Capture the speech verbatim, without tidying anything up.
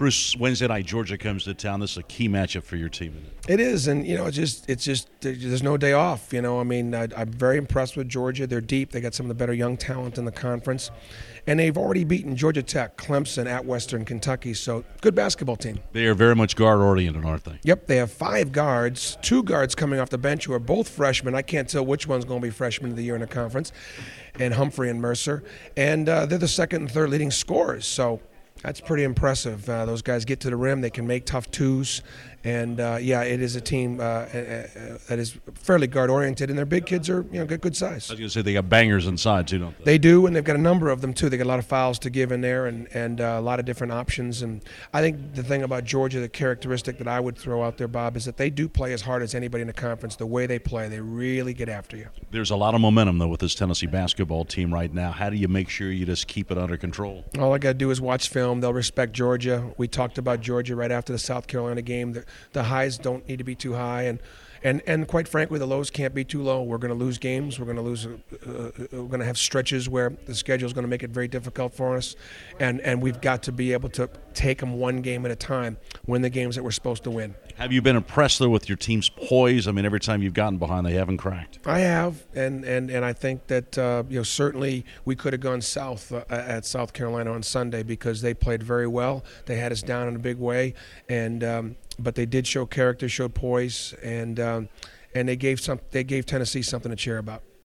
Bruce, Wednesday night, Georgia comes to town. This is a key matchup for your team, isn't it? It is, and you know, it's just it's just there's no day off. You know, I mean, I, I'm very impressed with Georgia. They're deep. They got some of the better young talent in the conference, and they've already beaten Georgia Tech, Clemson at Western Kentucky. So good basketball team. They are very much guard oriented, aren't they? Yep, they have five guards, two guards coming off the bench who are both freshmen. I can't tell which one's going to be freshman of the year in the conference, and Humphrey and Mercer, and uh, they're the second and third leading scorers. So that's pretty impressive. Uh, those guys get to the rim. They can make tough twos. And, uh, yeah, it is a team uh, uh, that is fairly guard-oriented, and their big kids are, you know, good, good size. I was going to say they got bangers inside, too, don't they? They do, and they've got a number of them, too. They got a lot of fouls to give in there and, and uh, a lot of different options. And I think the thing about Georgia, the characteristic that I would throw out there, Bob, is that they do play as hard as anybody in the conference. The way they play, they really get after you. There's a lot of momentum, though, with this Tennessee basketball team right now. How do you make sure you just keep it under control? All I got to do is watch film. They'll respect Georgia. We talked about Georgia right after the South Carolina game. The, the highs don't need to be too high, and and and quite frankly, the lows can't be too low. We're going to lose games. We're going to lose. Uh, we're going to have stretches where the schedule is going to make it very difficult for us, and and we've got to be able to take them one game at a time, win the games that we're supposed to win. Have you been impressed, though, with your team's poise? I mean, every time you've gotten behind, they haven't cracked. I have, and and, and I think that uh, you know certainly we could have gone south uh, at South Carolina on Sunday because they played very well. They had us down in a big way, and um, but they did show character, showed poise, and um, and they gave some they gave Tennessee something to cheer about.